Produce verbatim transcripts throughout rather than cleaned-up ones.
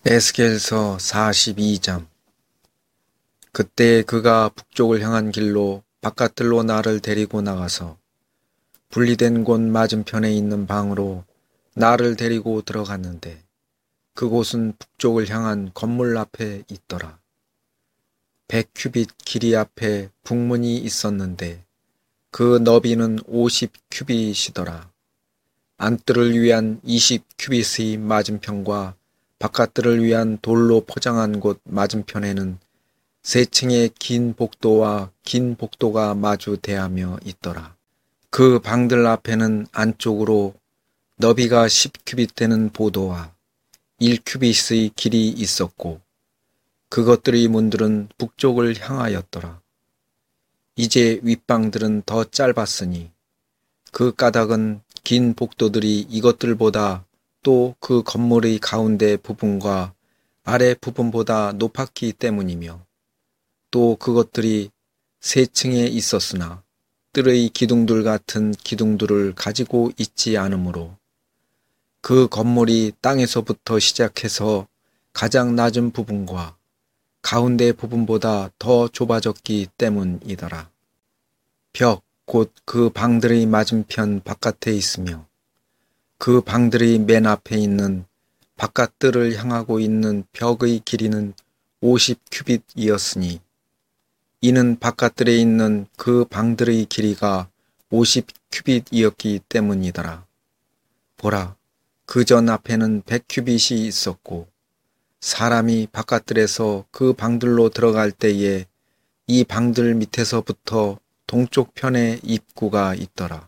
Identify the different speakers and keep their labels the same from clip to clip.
Speaker 1: 에스겔서 사십이 장. 그때 그가 북쪽을 향한 길로 바깥들로 나를 데리고 나가서 분리된 곳 맞은편에 있는 방으로 나를 데리고 들어갔는데 그곳은 북쪽을 향한 건물 앞에 있더라. 백 큐빗 길이 앞에 북문이 있었는데 그 너비는 오십 큐빗이더라. 안뜰을 위한 이십 큐빗의 맞은편과 바깥들을 위한 돌로 포장한 곳 맞은편에는 세 층의 긴 복도와 긴 복도가 마주 대하며 있더라. 그 방들 앞에는 안쪽으로 너비가 십 큐빗 되는 보도와 일 큐빗의 길이 있었고 그것들의 문들은 북쪽을 향하였더라. 이제 윗방들은 더 짧았으니 그 까닭은 긴 복도들이 이것들보다 또 그 건물의 가운데 부분과 아래 부분보다 높았기 때문이며 또 그것들이 세 층에 있었으나 뜰의 기둥들 같은 기둥들을 가지고 있지 않으므로 그 건물이 땅에서부터 시작해서 가장 낮은 부분과 가운데 부분보다 더 좁아졌기 때문이더라. 벽, 곧 그 방들의 맞은편 바깥에 있으며 그 방들의 맨 앞에 있는 바깥 뜰을 향하고 있는 벽의 길이는 오십 큐빗이었으니 이는 바깥뜰에 있는 그 방들의 길이가 오십 큐빗이었기 때문이더라. 보라, 그 전 앞에는 백 큐빗이 있었고 사람이 바깥뜰에서 그 방들로 들어갈 때에 이 방들 밑에서부터 동쪽 편에 입구가 있더라.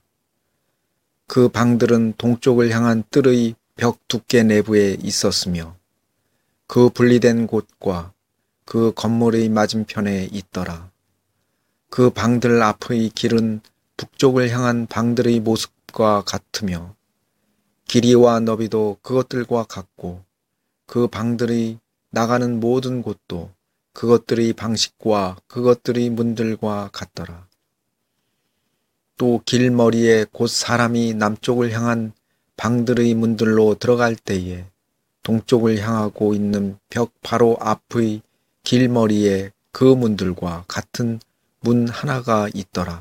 Speaker 1: 그 방들은 동쪽을 향한 뜰의 벽 두께 내부에 있었으며 그 분리된 곳과 그 건물의 맞은편에 있더라. 그 방들 앞의 길은 북쪽을 향한 방들의 모습과 같으며 길이와 너비도 그것들과 같고 그 방들의 나가는 모든 곳도 그것들의 방식과 그것들의 문들과 같더라. 또 길머리에 곧 사람이 남쪽을 향한 방들의 문들로 들어갈 때에 동쪽을 향하고 있는 벽 바로 앞의 길머리에 그 문들과 같은 문 하나가 있더라.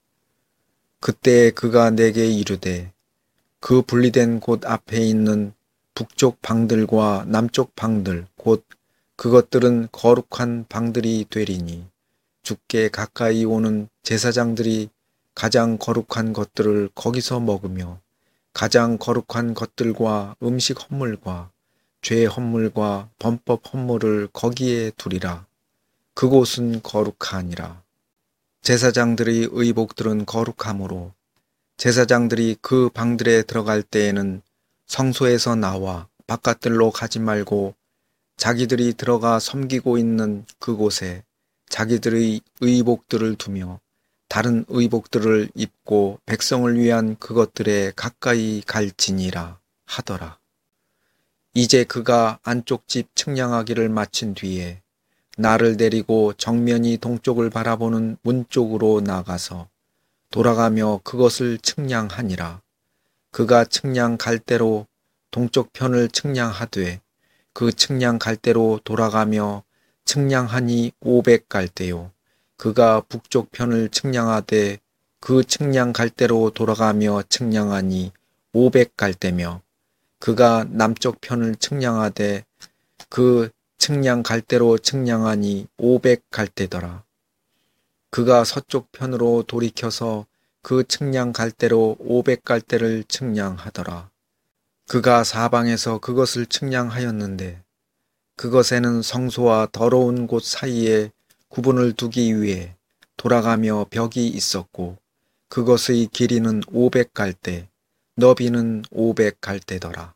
Speaker 1: 그때 그가 내게 이르되 그 분리된 곳 앞에 있는 북쪽 방들과 남쪽 방들 곧 그것들은 거룩한 방들이 되리니 주께 가까이 오는 제사장들이 가장 거룩한 것들을 거기서 먹으며 가장 거룩한 것들과 음식 헌물과 죄 헌물과 범법 헌물을 거기에 두리라. 그곳은 거룩하니라. 제사장들의 의복들은 거룩하므로 제사장들이 그 방들에 들어갈 때에는 성소에서 나와 바깥들로 가지 말고 자기들이 들어가 섬기고 있는 그곳에 자기들의 의복들을 두며 다른 의복들을 입고 백성을 위한 그것들에 가까이 갈지니라 하더라. 이제 그가 안쪽 집 측량하기를 마친 뒤에 나를 데리고 정면이 동쪽을 바라보는 문 쪽으로 나가서 돌아가며 그것을 측량하니라. 그가 측량 갈대로 동쪽 편을 측량하되 그 측량 갈대로 돌아가며 측량하니 오백 갈대요. 그가 북쪽 편을 측량하되 그 측량 갈대로 돌아가며 측량하니 오백 갈대며 그가 남쪽 편을 측량하되 그 측량 갈대로 측량하니 오백 갈대더라. 그가 서쪽 편으로 돌이켜서 그 측량 갈대로 오백 갈대를 측량하더라. 그가 사방에서 그것을 측량하였는데 그것에는 성소와 더러운 곳 사이에 구분을 두기 위해 돌아가며 벽이 있었고 그것의 길이는 오백 갈대, 너비는 오백 갈대더라.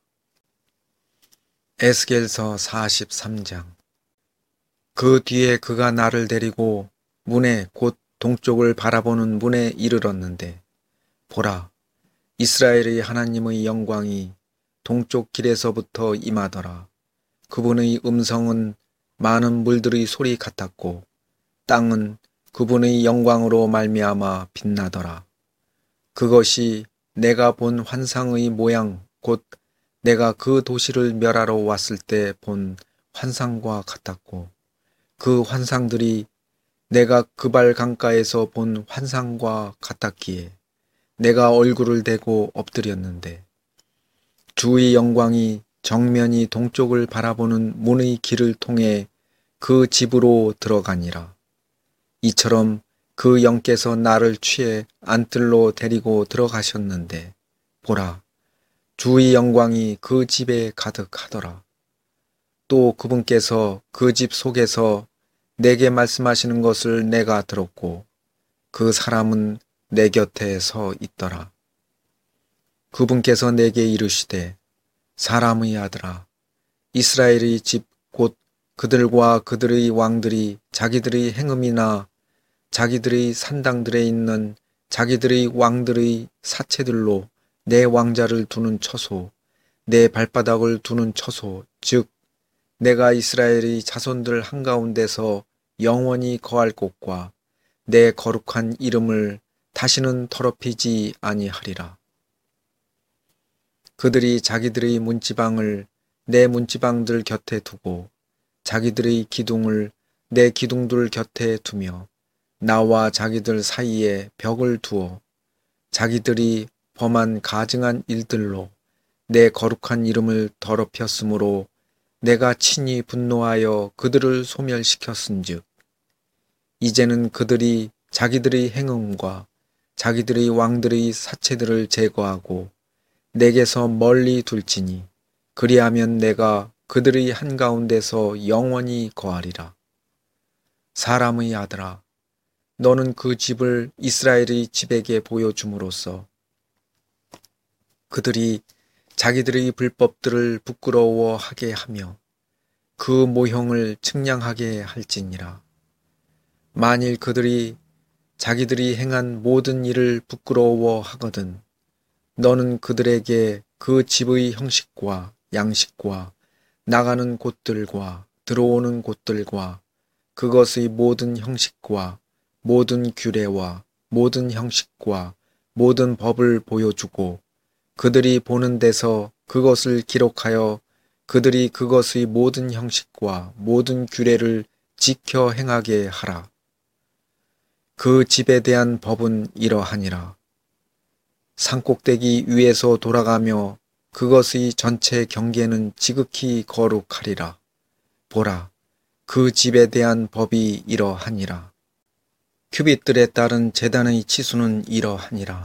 Speaker 1: 에스겔서 사십삼 장. 그 뒤에 그가 나를 데리고 문에 곧 동쪽을 바라보는 문에 이르렀는데 보라, 이스라엘의 하나님의 영광이 동쪽 길에서부터 임하더라. 그분의 음성은 많은 물들의 소리 같았고 땅은 그분의 영광으로 말미암아 빛나더라. 그것이 내가 본 환상의 모양 곧 내가 그 도시를 멸하러 왔을 때 본 환상과 같았고 그 환상들이 내가 그발 강가에서 본 환상과 같았기에 내가 얼굴을 대고 엎드렸는데 주의 영광이 정면이 동쪽을 바라보는 문의 길을 통해 그 집으로 들어가니라. 이처럼 그 영께서 나를 취해 안뜰로 데리고 들어가셨는데 보라, 주의 영광이 그 집에 가득하더라. 또 그분께서 그 집 속에서 내게 말씀하시는 것을 내가 들었고 그 사람은 내 곁에 서 있더라. 그분께서 내게 이르시되 사람의 아들아, 이스라엘의 집 곧 그들과 그들의 왕들이 자기들의 행음이나 자기들의 산당들에 있는 자기들의 왕들의 사체들로 내 왕자를 두는 처소, 내 발바닥을 두는 처소, 즉 내가 이스라엘의 자손들 한가운데서 영원히 거할 곳과 내 거룩한 이름을 다시는 더럽히지 아니하리라. 그들이 자기들의 문지방을 내 문지방들 곁에 두고 자기들의 기둥을 내 기둥들 곁에 두며 나와 자기들 사이에 벽을 두어 자기들이 범한 가증한 일들로 내 거룩한 이름을 더럽혔으므로 내가 친히 분노하여 그들을 소멸시켰은즉 이제는 그들이 자기들의 행음과 자기들의 왕들의 사체들을 제거하고 내게서 멀리 둘지니 그리하면 내가 그들의 한가운데서 영원히 거하리라. 사람의 아들아, 너는 그 집을 이스라엘의 집에게 보여줌으로써 그들이 자기들의 불법들을 부끄러워하게 하며 그 모형을 측량하게 할지니라. 만일 그들이 자기들이 행한 모든 일을 부끄러워하거든 너는 그들에게 그 집의 형식과 양식과 나가는 곳들과 들어오는 곳들과 그것의 모든 형식과 모든 규례와 모든 형식과 모든 법을 보여주고 그들이 보는 데서 그것을 기록하여 그들이 그것의 모든 형식과 모든 규례를 지켜 행하게 하라. 그 집에 대한 법은 이러하니라. 산꼭대기 위에서 돌아가며 그것의 전체 경계는 지극히 거룩하리라. 보라, 그 집에 대한 법이 이러하니라. 큐빗들에 따른 제단의 치수는 이러하니라.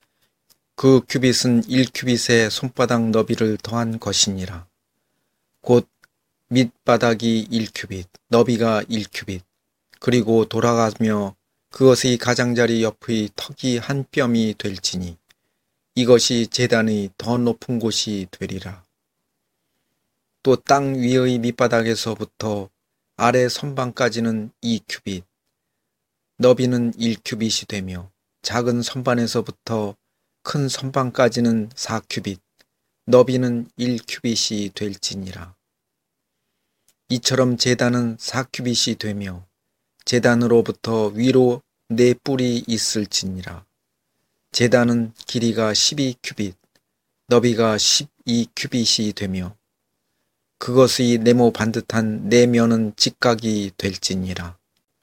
Speaker 1: 그 큐빗은 일 큐빗의 손바닥 너비를 더한 것이니라. 곧 밑바닥이 일 큐빗, 너비가 일 큐빗, 그리고 돌아가며 그것의 가장자리 옆의 턱이 한 뼘이 될지니 이것이 제단의 더 높은 곳이 되리라. 또 땅 위의 밑바닥에서부터 아래 선반까지는 이 큐빗, 너비는 일 큐빗이 되며 작은 선반에서부터 큰 선반까지는 사 큐빗, 너비는 일 큐빗이 될지니라. 이처럼 제단은 사 큐빗이 되며 제단으로부터 위로 네 뿔이 있을지니라. 제단은 길이가 십이 큐빗, 너비가 십이 큐빗이 되며 그것의 네모 반듯한 네 면은 직각이 될지니라.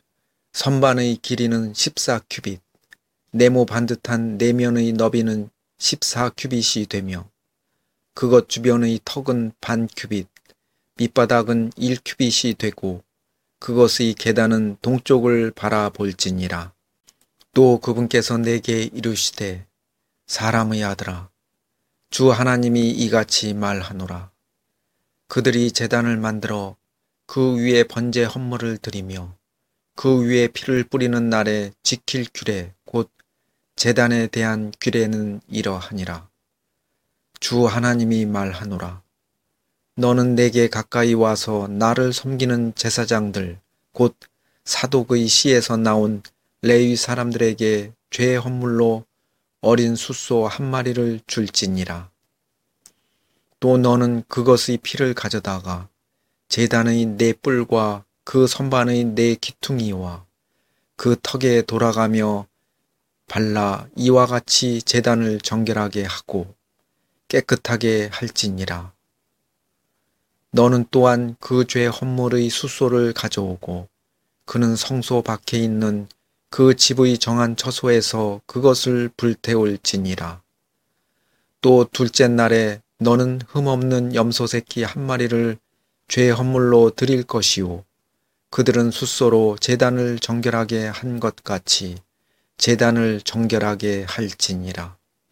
Speaker 1: 선반의 길이는 십사 큐빗, 네모 반듯한 네 면의 너비는 십사 큐빗이 되며 그것 주변의 턱은 반 큐빗, 밑바닥은 일 큐빗이 되고 그것의 계단은 동쪽을 바라볼지니라. 또 그분께서 내게 이르시되 사람의 아들아, 주 하나님이 이같이 말하노라. 그들이 제단을 만들어 그 위에 번제 헌물을 드리며 그 위에 피를 뿌리는 날에 지킬 규례 곧 제단에 대한 규례는 이러하니라. 주 하나님이 말하노라. 너는 내게 가까이 와서 나를 섬기는 제사장들 곧 사독의 씨에서 나온 레위 사람들에게 죄 헌물로 어린 숫소 한 마리를 줄지니라. 또 너는 그것의 피를 가져다가 제단의 네 뿔과 그 선반의 네 기퉁이와 그 턱에 돌아가며 발라 이와 같이 제단을 정결하게 하고 깨끗하게 할지니라. 너는 또한 그 죄 헌물의 숫소를 가져오고 그는 성소 밖에 있는 그 집의 정한 처소에서 그것을 불태울지니라. 또 둘째 날에 너는 흠없는 염소 새끼 한 마리를 죄 헌물로 드릴 것이요 그들은 숫소로 제단을 정결하게 한 것 같이 제단을 정결하게 할지니라.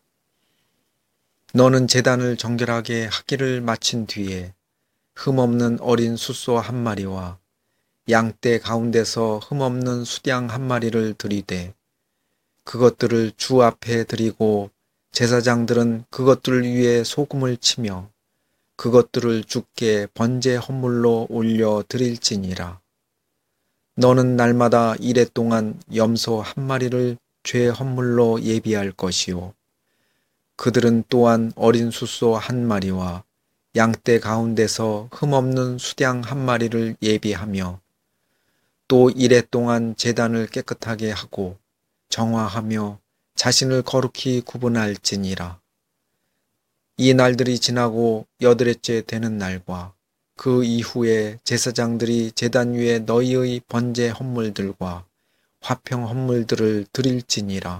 Speaker 1: 너는 제단을 정결하게 하기를 마친 뒤에 흠없는 어린 숫소 한 마리와 양떼 가운데서 흠없는 수양 한 마리를 드리되 그것들을 주 앞에 드리고 제사장들은 그것들 위에 소금을 치며 그것들을 주께 번제 헌물로 올려 드릴지니라. 너는 날마다 이레 동안 염소 한 마리를 죄 헌물로 예비할 것이요 그들은 또한 어린 숫소 한 마리와 양떼 가운데서 흠없는 수양 한 마리를 예비하며 또 이레 동안 제단을 깨끗하게 하고 정화하며 자신을 거룩히 구분할지니라. 이 날들이 지나고 여드레째 되는 날과 그 이후에 제사장들이 제단 위에 너희의 번제 헌물들과 화평 헌물들을 드릴지니라.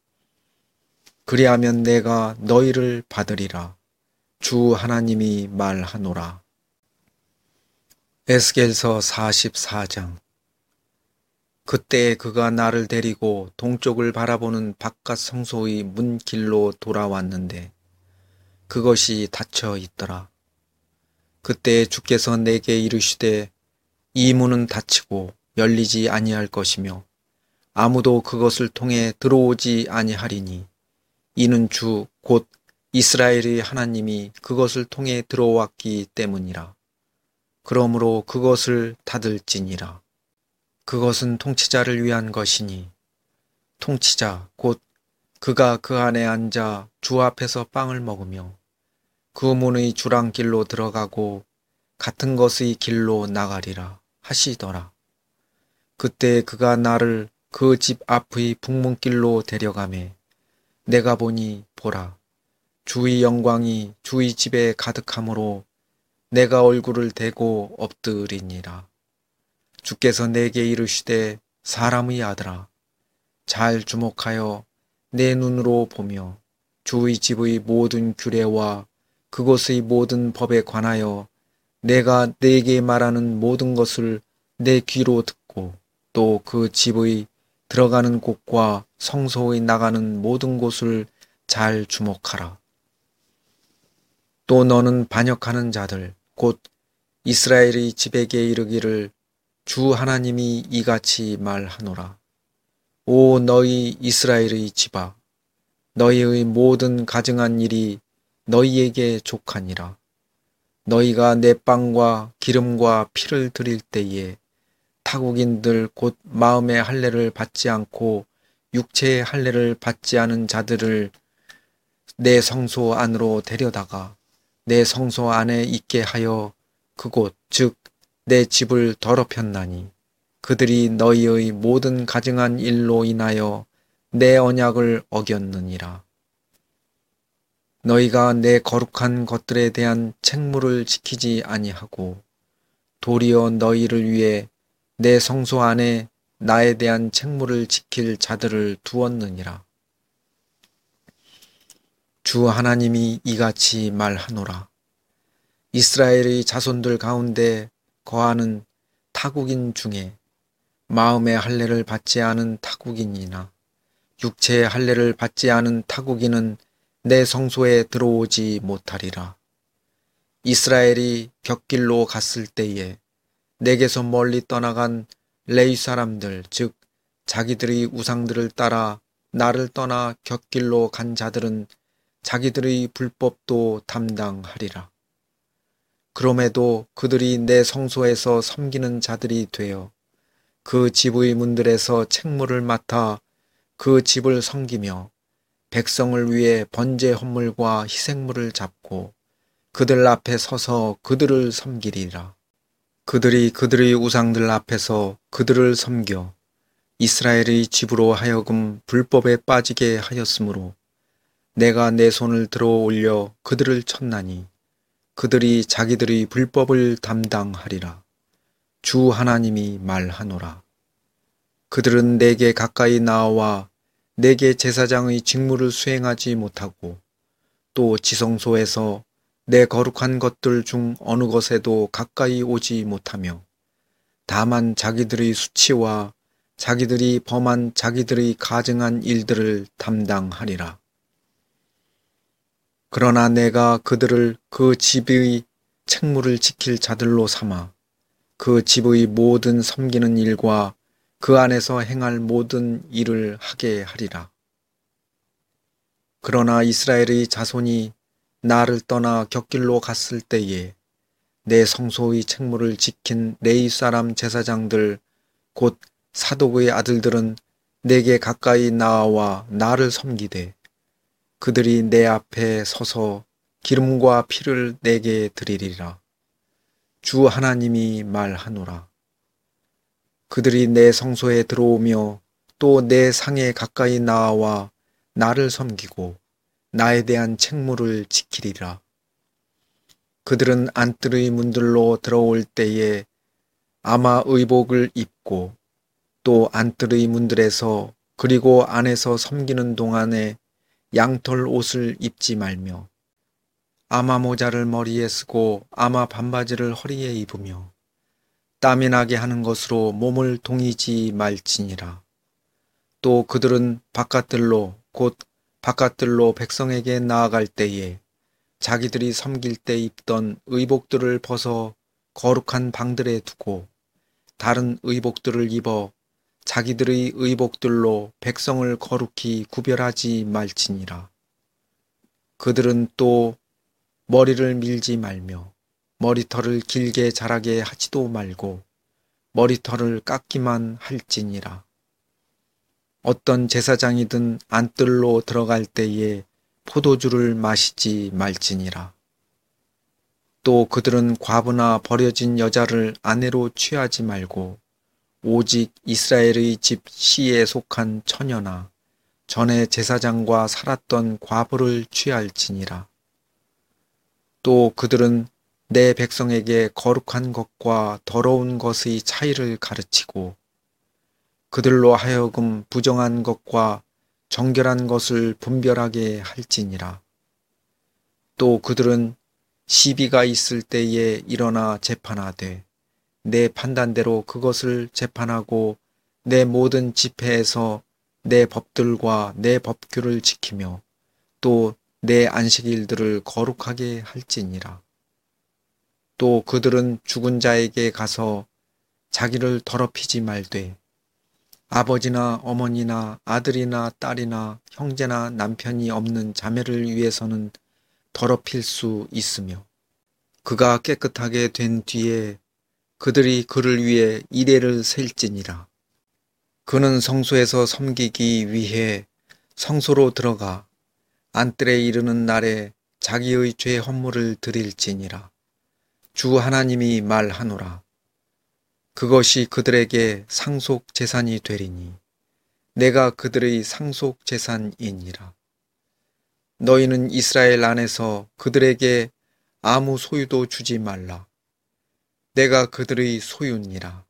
Speaker 1: 그리하면 내가 너희를 받으리라. 주 하나님이 말하노라. 에스겔서 사십사 장. 그때 그가 나를 데리고 동쪽을 바라보는 바깥 성소의 문 길로 돌아왔는데 그것이 닫혀 있더라. 그때 주께서 내게 이르시되 이 문은 닫히고 열리지 아니할 것이며 아무도 그것을 통해 들어오지 아니하리니 이는 주 곧 이스라엘의 하나님이 그것을 통해 들어왔기 때문이라. 그러므로 그것을 닫을지니라. 그것은 통치자를 위한 것이니 통치자 곧 그가 그 안에 앉아 주 앞에서 빵을 먹으며 그 문의 주랑길로 들어가고 같은 것의 길로 나가리라 하시더라. 그때 그가 나를 그 집 앞의 북문길로 데려가매 내가 보니 보라 주의 영광이 주의 집에 가득하므로 내가 얼굴을 대고 엎드리니라. 주께서 내게 이르시되 사람의 아들아 잘 주목하여 내 눈으로 보며 주의 집의 모든 규례와 그곳의 모든 법에 관하여 내가 네게 말하는 모든 것을 내 귀로 듣고 또 그 집의 들어가는 곳과 성소의 나가는 모든 곳을 잘 주목하라. 또 너는 반역하는 자들 곧 이스라엘의 집에게 이르기를 주 하나님이 이같이 말하노라. 오 너희 이스라엘의 집아 너희의 모든 가증한 일이 너희에게 족하니라. 너희가 내 빵과 기름과 피를 드릴 때에 타국인들 곧 마음의 할례를 받지 않고 육체의 할례를 받지 않은 자들을 내 성소 안으로 데려다가 내 성소 안에 있게 하여 그곳 즉 내 집을 더럽혔나니 그들이 너희의 모든 가증한 일로 인하여 내 언약을 어겼느니라. 너희가 내 거룩한 것들에 대한 책무를 지키지 아니하고 도리어 너희를 위해 내 성소 안에 나에 대한 책무를 지킬 자들을 두었느니라. 주 하나님이 이같이 말하노라. 이스라엘의 자손들 가운데 거하는 타국인 중에 마음의 할례를 받지 않은 타국인이나 육체의 할례를 받지 않은 타국인은 내 성소에 들어오지 못하리라. 이스라엘이 곁길로 갔을 때에 내게서 멀리 떠나간 레위 사람들 즉 자기들의 우상들을 따라 나를 떠나 곁길로 간 자들은 자기들의 불법도 담당하리라. 그럼에도 그들이 내 성소에서 섬기는 자들이 되어 그 집의 문들에서 책무를 맡아 그 집을 섬기며 백성을 위해 번제 헌물과 희생물을 잡고 그들 앞에 서서 그들을 섬기리라. 그들이 그들의 우상들 앞에서 그들을 섬겨 이스라엘의 집으로 하여금 불법에 빠지게 하였으므로 내가 내 손을 들어 올려 그들을 쳤나니 그들이 자기들의 불법을 담당하리라. 주 하나님이 말하노라. 그들은 내게 가까이 나와 내게 제사장의 직무를 수행하지 못하고 또 지성소에서 내 거룩한 것들 중 어느 것에도 가까이 오지 못하며 다만 자기들의 수치와 자기들이 범한 자기들의 가증한 일들을 담당하리라. 그러나 내가 그들을 그 집의 책무를 지킬 자들로 삼아 그 집의 모든 섬기는 일과 그 안에서 행할 모든 일을 하게 하리라. 그러나 이스라엘의 자손이 나를 떠나 곁길로 갔을 때에 내 성소의 책무를 지킨 레위 사람 제사장들 곧 사독의 아들들은 내게 가까이 나와 나를 섬기되 그들이 내 앞에 서서 기름과 피를 내게 드리리라. 주 하나님이 말하노라. 그들이 내 성소에 들어오며 또 내 상에 가까이 나와 나를 섬기고 나에 대한 책무를 지키리라. 그들은 안뜰의 문들로 들어올 때에 아마 의복을 입고 또 안뜰의 문들에서 그리고 안에서 섬기는 동안에 양털 옷을 입지 말며 아마 모자를 머리에 쓰고 아마 반바지를 허리에 입으며 땀이 나게 하는 것으로 몸을 동이지 말지니라. 또 그들은 바깥들로 곧 바깥들로 백성에게 나아갈 때에 자기들이 섬길 때 입던 의복들을 벗어 거룩한 방들에 두고 다른 의복들을 입어 자기들의 의복들로 백성을 거룩히 구별하지 말지니라. 그들은 또 머리를 밀지 말며 머리털을 길게 자라게 하지도 말고 머리털을 깎기만 할지니라. 어떤 제사장이든 안뜰로 들어갈 때에 포도주를 마시지 말지니라. 또 그들은 과부나 버려진 여자를 아내로 취하지 말고 오직 이스라엘의 집 시에 속한 처녀나 전에 제사장과 살았던 과부를 취할지니라. 또 그들은 내 백성에게 거룩한 것과 더러운 것의 차이를 가르치고 그들로 하여금 부정한 것과 정결한 것을 분별하게 할지니라. 또 그들은 시비가 있을 때에 일어나 재판하되 내 판단대로 그것을 재판하고 내 모든 집회에서 내 법들과 내 법규를 지키며 또 내 안식일들을 거룩하게 할지니라. 또 그들은 죽은 자에게 가서 자기를 더럽히지 말되 아버지나 어머니나 아들이나 딸이나 형제나 남편이 없는 자매를 위해서는 더럽힐 수 있으며 그가 깨끗하게 된 뒤에 그들이 그를 위해 이레를 셀지니라. 그는 성소에서 섬기기 위해 성소로 들어가 안뜰에 이르는 날에 자기의 죄 헌물을 드릴지니라. 주 하나님이 말하노라. 그것이 그들에게 상속 재산이 되리니 내가 그들의 상속 재산이니라. 너희는 이스라엘 안에서 그들에게 아무 소유도 주지 말라. 내가 그들의 소유니라.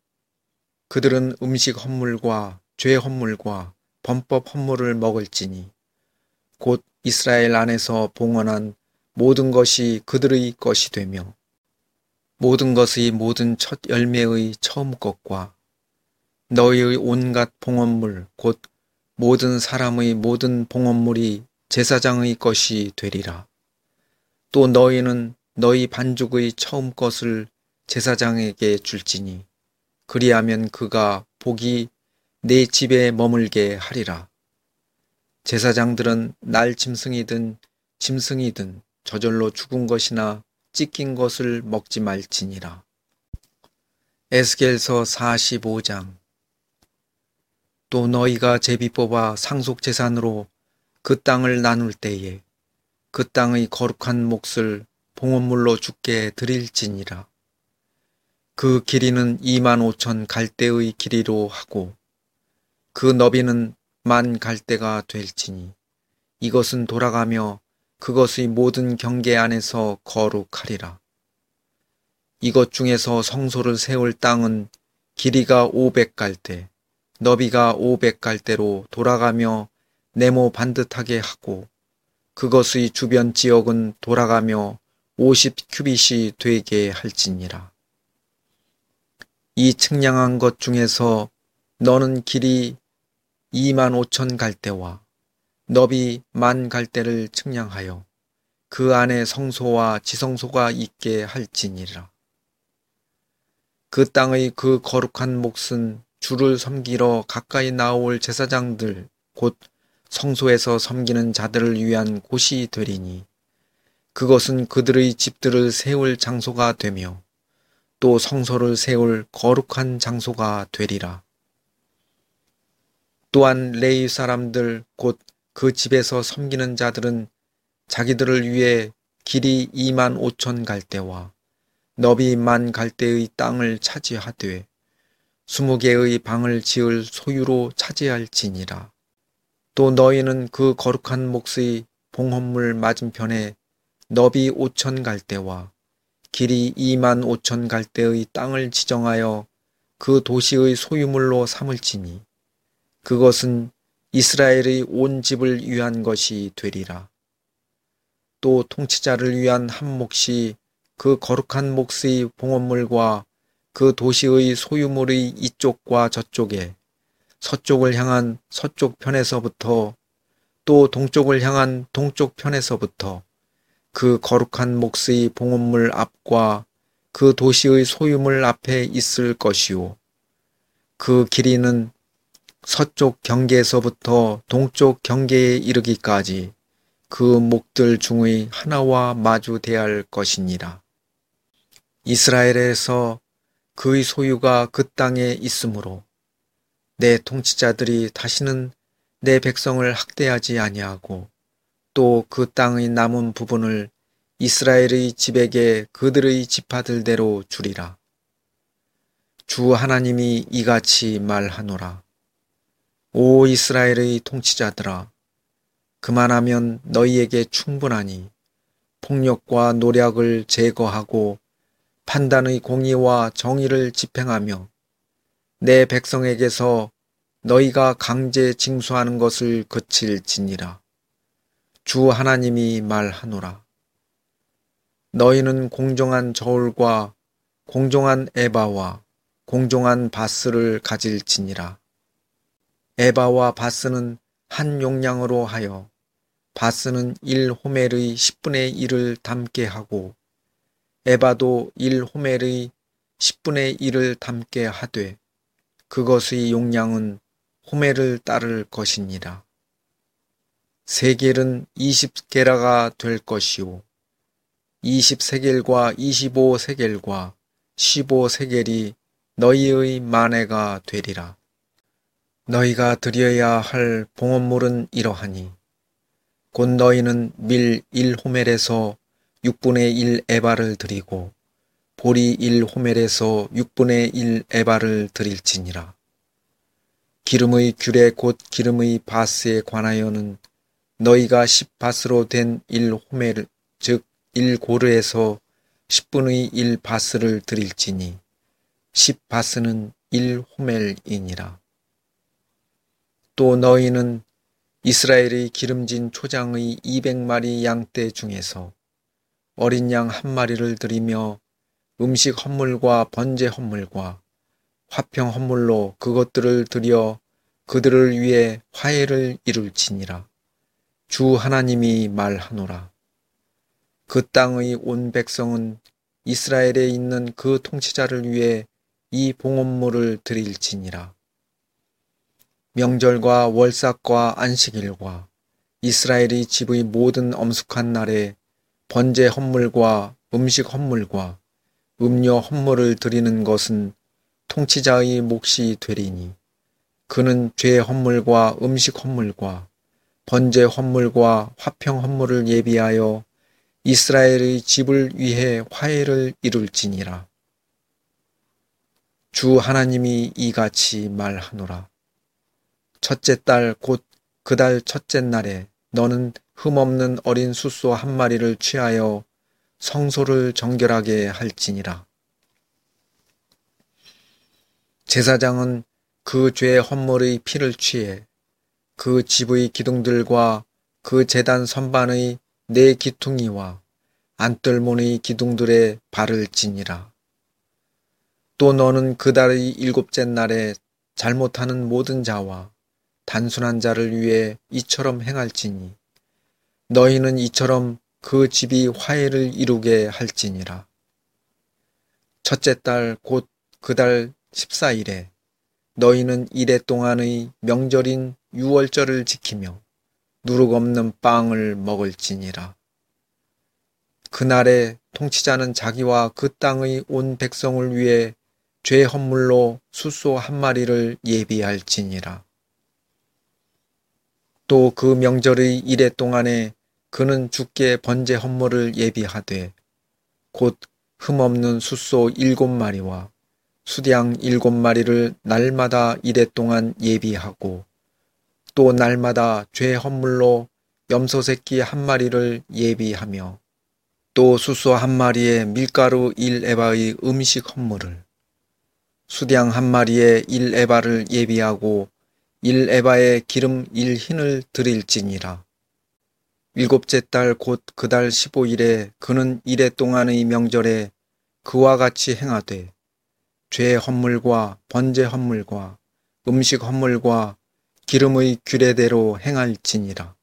Speaker 1: 그들은 음식 헌물과 죄 헌물과 범법 헌물을 먹을지니 곧 이스라엘 안에서 봉헌한 모든 것이 그들의 것이 되며 모든 것의 모든 첫 열매의 처음 것과 너희의 온갖 봉헌물 곧 모든 사람의 모든 봉헌물이 제사장의 것이 되리라. 또 너희는 너희 반죽의 처음 것을 제사장에게 줄지니 그리하면 그가 복이 내 집에 머물게 하리라. 제사장들은 날 짐승이든 짐승이든 저절로 죽은 것이나 찢긴 것을 먹지 말지니라. 에스겔서 사십오 장. 또 너희가 제비 뽑아 상속재산으로 그 땅을 나눌 때에 그 땅의 거룩한 몫을 봉헌물로 주께 드릴지니라. 그 길이는 이만 오천 갈대의 길이로 하고 그 너비는 만 갈대가 될지니 이것은 돌아가며 그것의 모든 경계 안에서 거룩하리라. 이것 중에서 성소를 세울 땅은 길이가 오백 갈대, 너비가 오백 갈대로 돌아가며 네모 반듯하게 하고 그것의 주변 지역은 돌아가며 오십 규빗이 되게 할지니라. 이 측량한 것 중에서 너는 길이 이만 오천 갈대와 너비 만 갈대를 측량하여 그 안에 성소와 지성소가 있게 할지니라. 그 땅의 그 거룩한 몫은 주를 섬기러 가까이 나올 제사장들 곧 성소에서 섬기는 자들을 위한 곳이 되리니 그것은 그들의 집들을 세울 장소가 되며 또 성소를 세울 거룩한 장소가 되리라. 또한 레위 사람들 곧 그 집에서 섬기는 자들은 자기들을 위해 길이 이만 오천 갈대와 너비 만 갈대의 땅을 차지하되 스무 개의 방을 지을 소유로 차지할지니라. 또 너희는 그 거룩한 몫의 봉헌물 맞은편에 너비 오천 갈대와 길이 이만 오천 갈대의 땅을 지정하여 그 도시의 소유물로 삼을지니 그것은 이스라엘의 온 집을 위한 것이 되리라. 또 통치자를 위한 한 몫이 그 거룩한 몫의 봉헌물과 그 도시의 소유물의 이쪽과 저쪽에 서쪽을 향한 서쪽 편에서부터 또 동쪽을 향한 동쪽 편에서부터 그 거룩한 몫의 봉헌물 앞과 그 도시의 소유물 앞에 있을 것이요. 그 길이는 서쪽 경계에서부터 동쪽 경계에 이르기까지 그 목들 중의 하나와 마주 대할 것이니라. 이스라엘에서 그의 소유가 그 땅에 있으므로 내 통치자들이 다시는 내 백성을 학대하지 아니하고 또 그 땅의 남은 부분을 이스라엘의 집에게 그들의 지파들대로 주리라. 주 하나님이 이같이 말하노라. 오 이스라엘의 통치자들아, 그만하면 너희에게 충분하니 폭력과 노략을 제거하고 판단의 공의와 정의를 집행하며 내 백성에게서 너희가 강제 징수하는 것을 그칠지니라. 주 하나님이 말하노라. 너희는 공정한 저울과 공정한 에바와 공정한 바스를 가질지니라. 에바와 바스는 한 용량으로 하여 바스는 일 호멜의 십분의 일을 담게 하고 에바도 일 호멜의 십분의 일을 담게 하되 그것의 용량은 호멜을 따를 것이니라. 세겔은 이십 게라가 될 것이요 이십 세겔과 이십오 세겔과 십오 세겔이 너희의 만회가 되리라. 너희가 드려야 할 봉헌물은 이러하니 곧 너희는 밀 일 호멜에서 육분의 일 에바를 드리고 보리 일 호멜에서 육분의 일 에바를 드릴지니라. 기름의 규례 곧 기름의 바스에 관하여는 너희가 십 바스로 된 일 호멜 즉 일 고르에서 십분의 일 바스를 드릴지니 십 바스는 일 호멜이니라. 또 너희는 이스라엘의 기름진 초장의 이백 마리 양떼 중에서 어린 양 한 마리를 드리며 음식 헌물과 번제 헌물과 화평 헌물로 그것들을 드려 그들을 위해 화해를 이룰지니라. 주 하나님이 말하노라. 그 땅의 온 백성은 이스라엘에 있는 그 통치자를 위해 이 봉헌물을 드릴지니라. 명절과 월삭과 안식일과 이스라엘의 집의 모든 엄숙한 날에 번제 헌물과 음식 헌물과 음료 헌물을 드리는 것은 통치자의 몫이 되리니 그는 죄 헌물과 음식 헌물과 번제 헌물과 화평 헌물을 예비하여 이스라엘의 집을 위해 화해를 이룰지니라. 주 하나님이 이같이 말하노라. 첫째 달 곧 그 달 첫째 날에 너는 흠없는 어린 숫소 한 마리를 취하여 성소를 정결하게 할지니라. 제사장은 그 죄 헌물의 피를 취해 그 집의 기둥들과 그 제단 선반의 네 기퉁이와 안뜰문의 기둥들에 발을 지니라. 또 너는 그 달의 일곱째 날에 잘못하는 모든 자와 단순한 자를 위해 이처럼 행할지니 너희는 이처럼 그 집이 화해를 이루게 할지니라. 첫째 달 곧 그 달 십사일에 너희는 이래 동안의 명절인 유월절을 지키며 누룩 없는 빵을 먹을지니라. 그날에 통치자는 자기와 그 땅의 온 백성을 위해 죄 헌물로 숫소 한 마리를 예비할지니라. 또 그 명절의 이래 동안에 그는 주께 번제 헌물을 예비하되 곧 흠없는 숫소 일곱 마리와 수양 일곱 마리를 날마다 이래 동안 예비하고 또 날마다 죄 헌물로 염소 새끼 한 마리를 예비하며 또 숫소 한 마리에 밀가루 일 에바의 음식 헌물을 수양 한 마리에 일 에바를 예비하고 일 에바에 기름 일 흰을 드릴지니라. 일곱째 달 곧 그 달 십오일에 그는 이래 동안의 명절에 그와 같이 행하되 죄 헌물과 번제 헌물과 음식 헌물과 기름의 규례대로 행할지니라.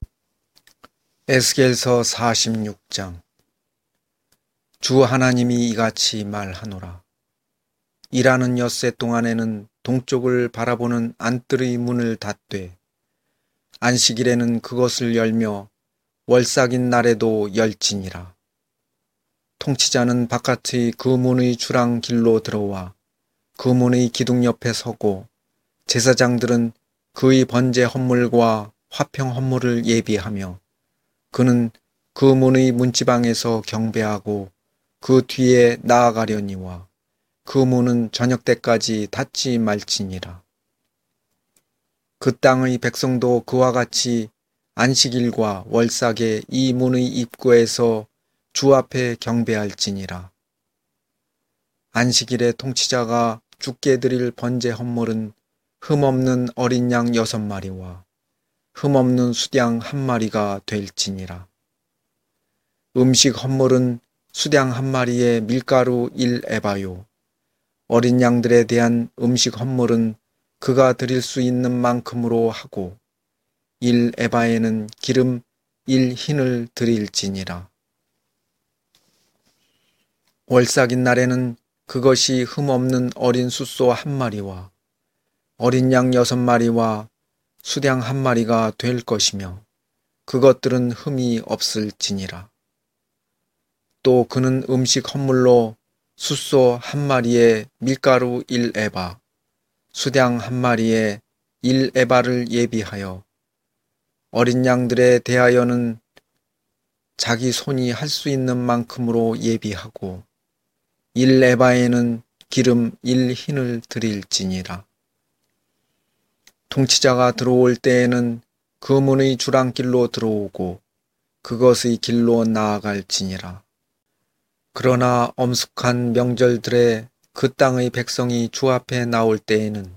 Speaker 1: 에스겔서 사십육장. 주 하나님이 이같이 말하노라. 일하는 엿새 동안에는 동쪽을 바라보는 안뜰의 문을 닫되 안식일에는 그것을 열며 월삭인 날에도 열지니라. 통치자는 바깥의 그 문의 주랑 길로 들어와 그 문의 기둥 옆에 서고 제사장들은 그의 번제 헌물과 화평 헌물을 예비하며 그는 그 문의 문지방에서 경배하고 그 뒤에 나아가려니와 그 문은 저녁 때까지 닫지 말지니라. 그 땅의 백성도 그와 같이 안식일과 월삭에 이 문의 입구에서 주 앞에 경배할지니라. 안식일에 통치자가 주께 드릴 번제 헌물은 흠없는 어린 양 여섯 마리와 흠없는 수양 한 마리가 될지니라. 음식 헌물은 수양 한 마리에 밀가루 일 에바요. 어린 양들에 대한 음식 헌물은 그가 드릴 수 있는 만큼으로 하고 일 에바에는 기름 일 흰을 드릴지니라. 월삭인 날에는 그것이 흠없는 어린 숫소 한 마리와 어린 양 여섯 마리와 수양 한 마리가 될 것이며 그것들은 흠이 없을지니라. 또 그는 음식 헌물로 숫소 한 마리에 밀가루 일 에바, 수양 한 마리에 일 에바를 예비하여 어린 양들에 대하여는 자기 손이 할 수 있는 만큼으로 예비하고 일 에바에는 기름 일 흰을 드릴지니라. 통치자가 들어올 때에는 그 문의 주랑길로 들어오고 그것의 길로 나아갈지니라. 그러나 엄숙한 명절들에 그 땅의 백성이 주 앞에 나올 때에는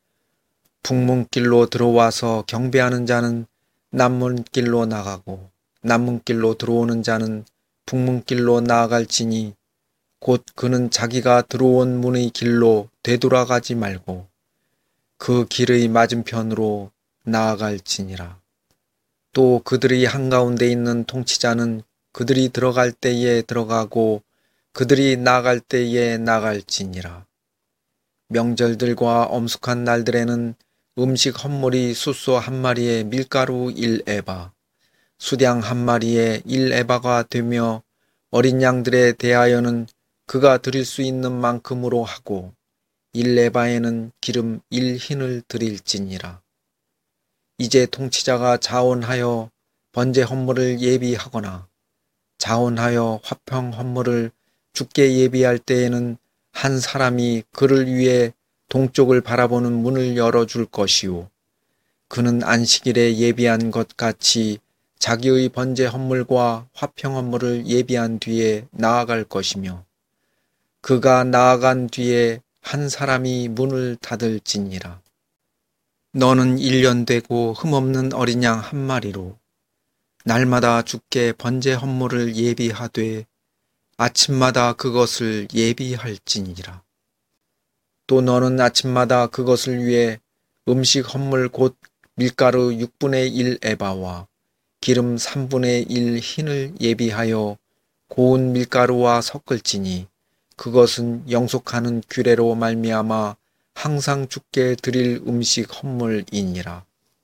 Speaker 1: 북문길로 들어와서 경배하는 자는 남문길로 나가고 남문길로 들어오는 자는 북문길로 나아갈지니 곧 그는 자기가 들어온 문의 길로 되돌아가지 말고 그 길의 맞은편으로 나아갈지니라. 또 그들의 한가운데 있는 통치자는 그들이 들어갈 때에 들어가고 그들이 나갈 때에 나갈지니라. 명절들과 엄숙한 날들에는 음식 헌물이 숫소 한 마리에 밀가루 일 에바, 수양 한 마리에 일 에바가 되며 어린 양들에 대하여는 그가 드릴 수 있는 만큼으로 하고 일 에바에는 기름 일 흰을 드릴지니라. 이제 통치자가 자원하여 번제 헌물을 예비하거나 자원하여 화평 헌물을 주께 예비할 때에는 한 사람이 그를 위해 동쪽을 바라보는 문을 열어줄 것이요 그는 안식일에 예비한 것 같이 자기의 번제 헌물과 화평 헌물을 예비한 뒤에 나아갈 것이며 그가 나아간 뒤에 한 사람이 문을 닫을지니라. 너는 일 년 되고 흠없는 어린 양 한 마리로 날마다 주께 번제 헌물을 예비하되 아침마다 그것을 예비할지니라. 또 너는 아침마다 그것을 위해 음식 헌물 곧 밀가루 육분의 일 에바와 기름 삼분의 일 흰을 예비하여 고운 밀가루와 섞을지니 그것은 영속하는 규례로 말미암아 항상 주께 드릴 음식 헌물이니라.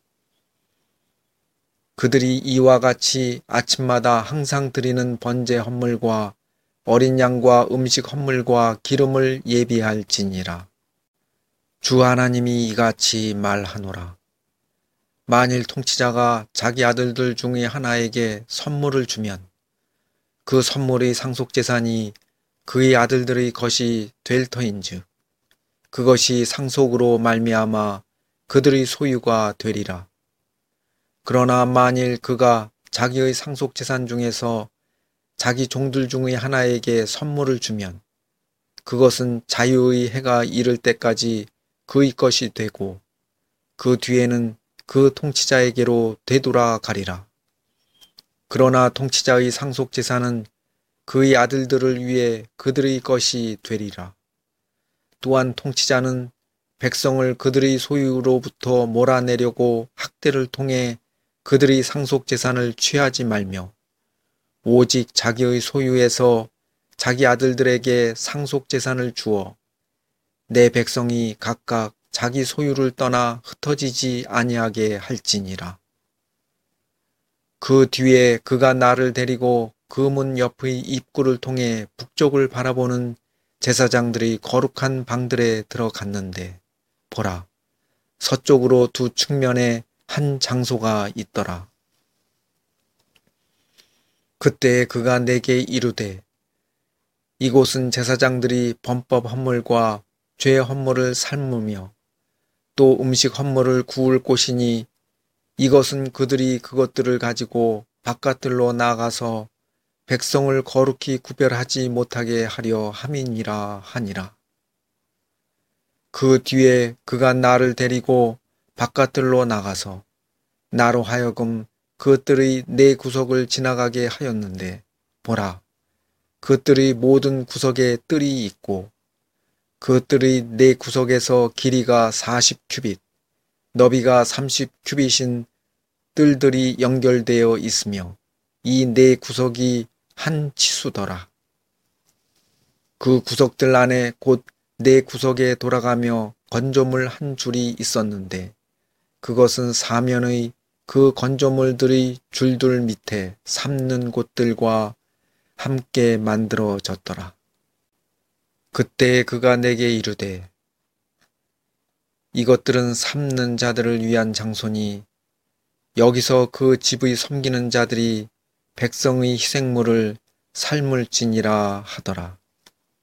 Speaker 1: 그들이 이와 같이 아침마다 항상 드리는 번제 헌물과 어린 양과 음식 헌물과 기름을 예비할지니라. 주 하나님이 이같이 말하노라. 만일 통치자가 자기 아들들 중에 하나에게 선물을 주면 그 선물의 상속재산이 그의 아들들의 것이 될 터인즉 그것이 상속으로 말미암아 그들의 소유가 되리라. 그러나 만일 그가 자기의 상속재산 중에서 자기 종들 중의 하나에게 선물을 주면 그것은 자유의 해가 이를 때까지 그의 것이 되고 그 뒤에는 그 통치자에게로 되돌아가리라. 그러나 통치자의 상속재산은 그의 아들들을 위해 그들의 것이 되리라. 또한 통치자는 백성을 그들의 소유로부터 몰아내려고 학대를 통해 그들의 상속재산을 취하지 말며 오직 자기의 소유에서 자기 아들들에게 상속재산을 주어 내 백성이 각각 자기 소유를 떠나 흩어지지 아니하게 할지니라. 그 뒤에 그가 나를 데리고 그 문 옆의 입구를 통해 북쪽을 바라보는 제사장들이 거룩한 방들에 들어갔는데 보라, 서쪽으로 두 측면에 한 장소가 있더라. 그때 그가 내게 이르되 이곳은 제사장들이 범법 헌물과 죄 헌물을 삶으며 또 음식 헌물을 구울 곳이니 이것은 그들이 그것들을 가지고 바깥들로 나가서 백성을 거룩히 구별하지 못하게 하려 함이니라 하니라. 그 뒤에 그가 나를 데리고 바깥들로 나가서 나로 하여금 그들의 네 구석을 지나가게 하였는데 보라, 그들의 모든 구석에 뜰이 있고 그들의 네 구석에서 길이가 사십 규빗, 너비가 삼십 규빗인 뜰들이 연결되어 있으며 이 네 구석이 한 치수더라. 그 구석들 안에 곧 네 구석에 돌아가며 건조물 한 줄이 있었는데 그것은 사면의 그 건조물들의 줄들 밑에 삶는 곳들과 함께 만들어졌더라. 그때 그가 내게 이르되 이것들은 삶는 자들을 위한 장소니 여기서 그 집의 섬기는 자들이 백성의 희생물을 삶을지니라 하더라.